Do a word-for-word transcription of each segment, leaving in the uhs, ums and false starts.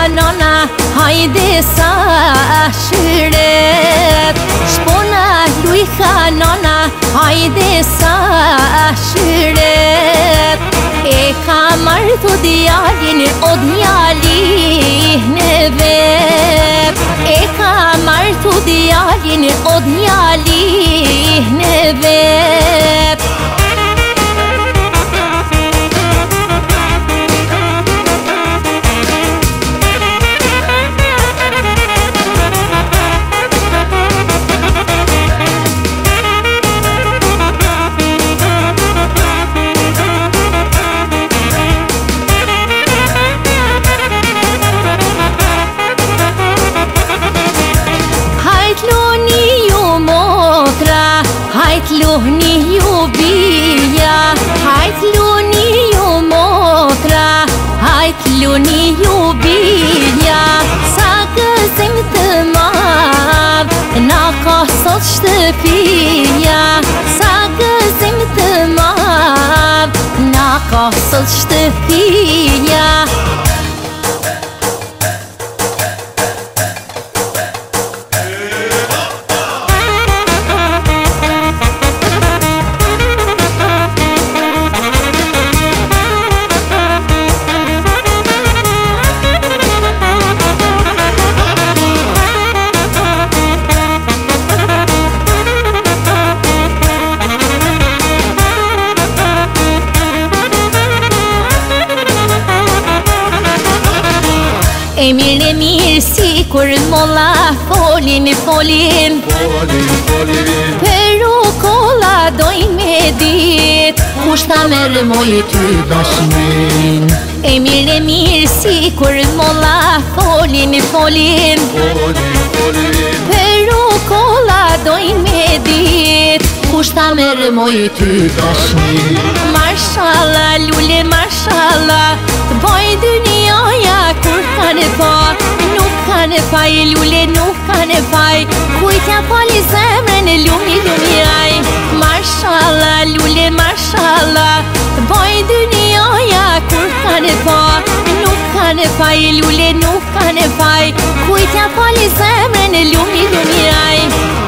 nona, hajde sa shyret. Shpona lujka nona, hajde sa shyret. E ka martu djalin o djali në vet. E ka martu djalin o djali në vet. Hajt lohni ju bija, hajt luni ju motra, hajt luni ju bija. Sa gëzim të madh, na ka sot shtëpia. Sa gëzim të madh, na ka sot shtëpia. E mirë e mirë si kur molla folin, folin Folin, folin Peru kolla dojnë me dit, kush ta merë moj ty dashnin. E mirë e mirë si kur molla folin, folin Folin, folin Peru kolla dojnë me dit, kush ta merë moj ty dashnin. Marshallah, lule marshallah, të boj dynjaja kur kanë pa. Nuk kanë faj, lule nuk kanë faj, kujtja pali zemrën e lumi lumi aj. Marshallah, lule marshallah, të boj dynjaja kur kanë pa. Nuk kanë faj, lule nuk kanë faj, kujtja pali zemrën e lumi lumi aj.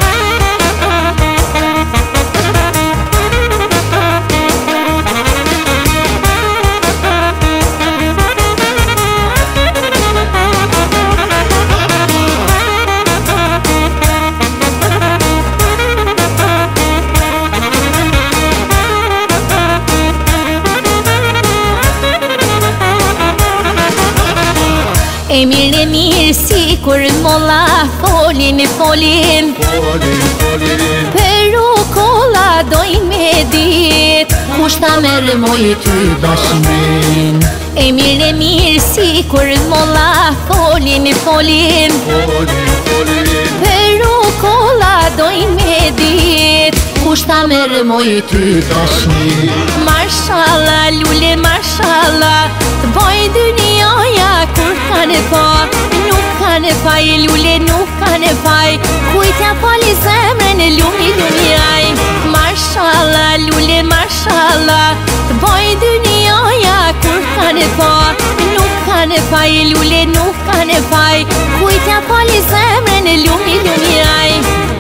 E mirë e mirë si kur molla folin, folin Folin, folin Peru kolla dojnë me dit, kush ta merë moj ty dashnin. E mirë e mirë si kur molla folin, folin Folin, folin Peru kolla dojnë me dit, kush ta merë moj ty dashnin. Marshallah, lule marshallah, të boj dynjaja kur kanë pa. Nuk kanë faj, lule nuk kanë faj, kujtja pali zemrën e lumi lumi aj. Marshallah, lule marshallah, të boj dynjaja kur kanë pa. Nuk kanë faj, lule nuk kanë faj, kujtja pali zemrën e lumi lumi aj.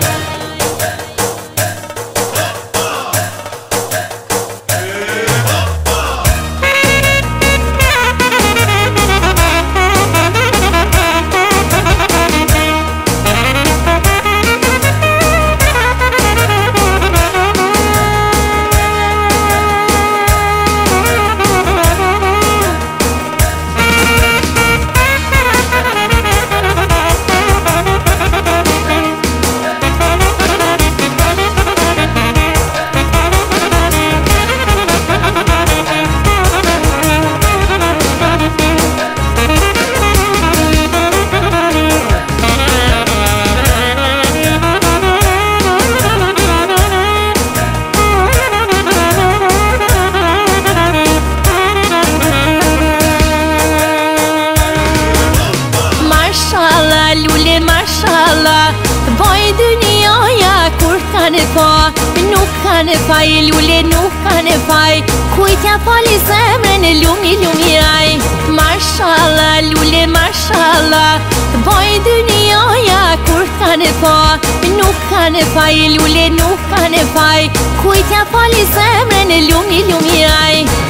kanë pa, nuk kanë faj, lule nuk kanë faj, kujtja pali zemrën e lumi lumi aj. Mashallah, lule mashallah ka në pa, nuk ka në faj, lule nuk ka në faj, kujtja fali zemre në lumi lumi aj.